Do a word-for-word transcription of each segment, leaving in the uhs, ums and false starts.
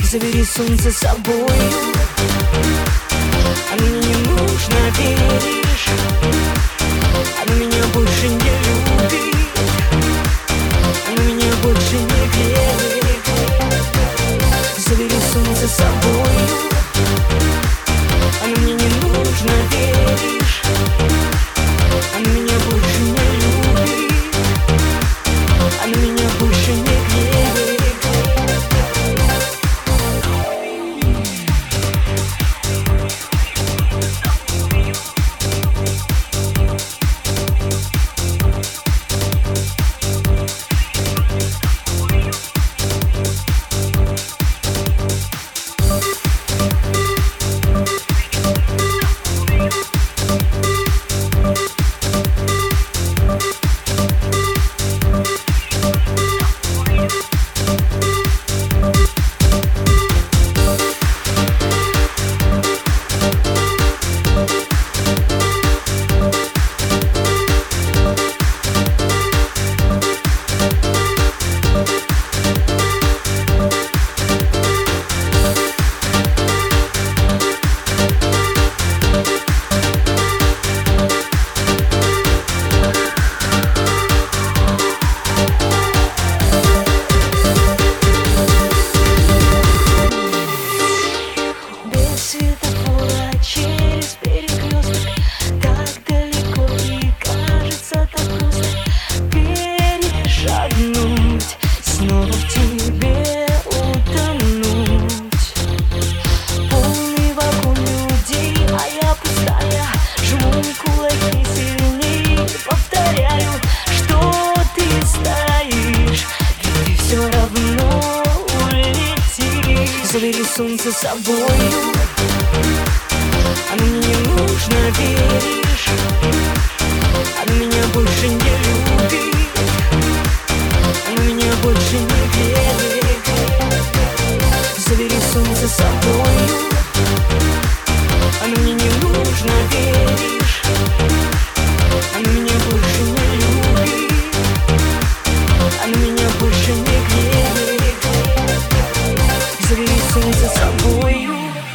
Забери солнце с собой. Оно мне не нужно, веришь? Оно меня больше не любит, оно меня больше не греет. Забери солнце с собой. Оно мне не нужно, веришь? Оно меня больше не любит, оно меня больше не греет. Забери солнце с собой. Оно мне не нужно, веришь? Оно меня больше не любит, оно меня больше не греет. Забери солнце с собой. Оно мне не нужно, веришь? Оно меня больше не любит, оно меня больше не греет. Забери солнце с собою.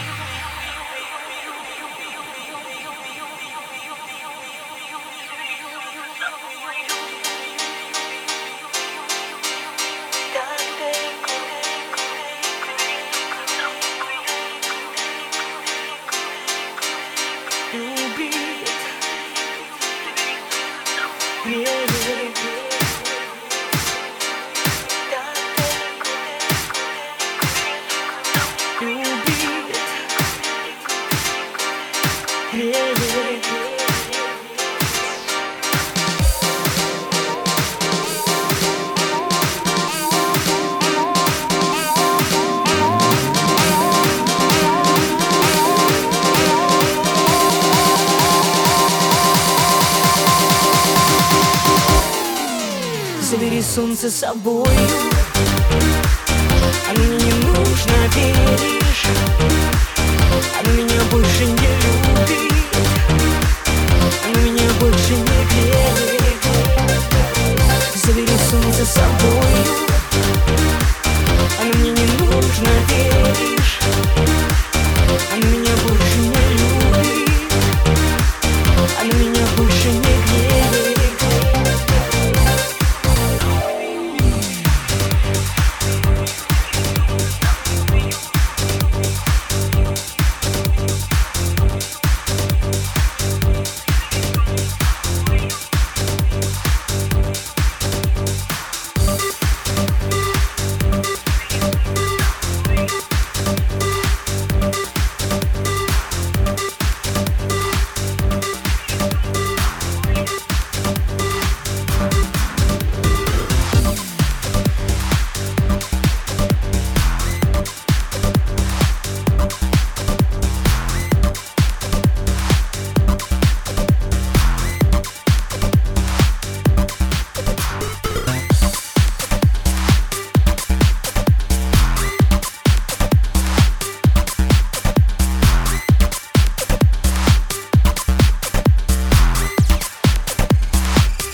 Любит, греет. Забери солнце с собой. Оно мне не нужно, веришь? Оно меня больше не